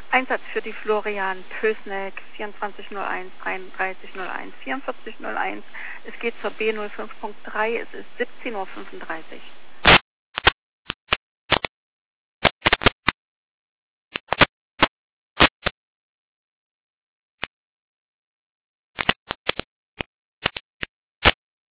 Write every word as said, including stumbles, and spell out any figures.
Einsatz für die Florian Pösneck vierundzwanzig null eins, dreiunddreißig null eins, vierundvierzig null eins. Es geht zur B null fünf Punkt drei, es ist siebzehn Uhr fünfunddreißig.